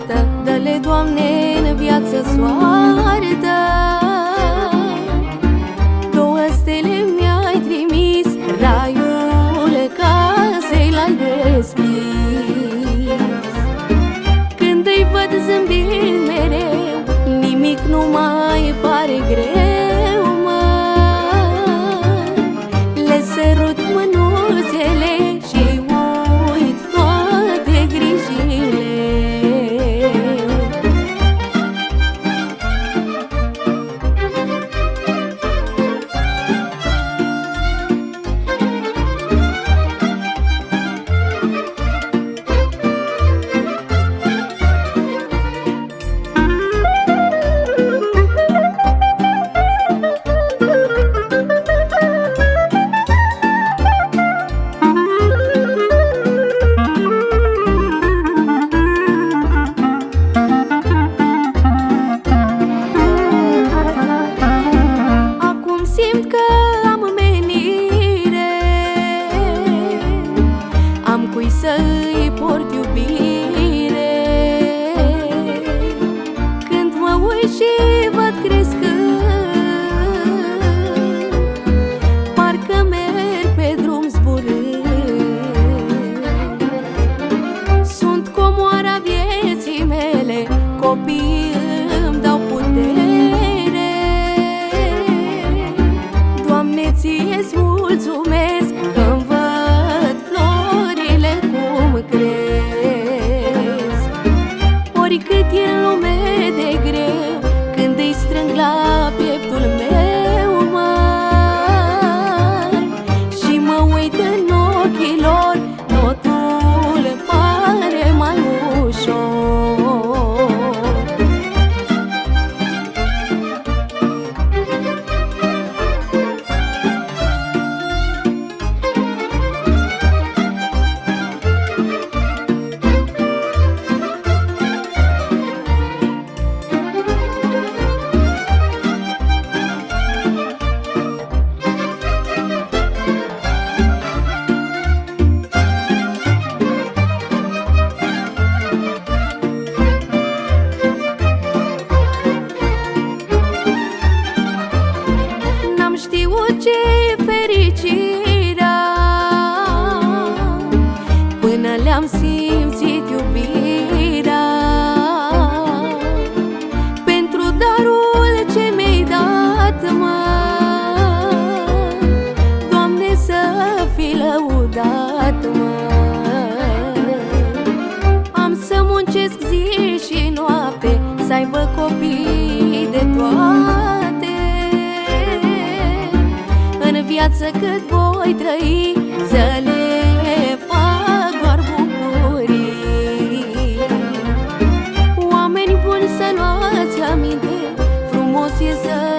poartă, dă-le, Doamne, în viață soartă. 2 stele mi-ai trimis, raiul casei l-ai deschis. Când îi văd zâmbind mereu, nimic nu mai pare greu, mă. Le sărut mânuțele și uit toate grijile. Simt că am menire, am cui să-i port iubire. Când mă uit și văd crescând, parcă merg pe drum zburând. Sunt comoara vieții mele, copiii îmi dau putere. Ție-ți mulțumesc că-mi văd florile cum cresc. Oricât e în lume de greu, când îi strâng la pieptul meu, măi, și mă uit în ochii lor, totul pare mai ușor. Ce fericirea până le-am simțit iubirea. Pentru darul ce mi-ai dat, mă, Doamne, să fii lăudat, mă. Am să muncesc zi și noapte, să aibă copii de toate. În viață cât voi trăi, să le fac doar bucurii. Oameni buni, să luați aminte, frumos e să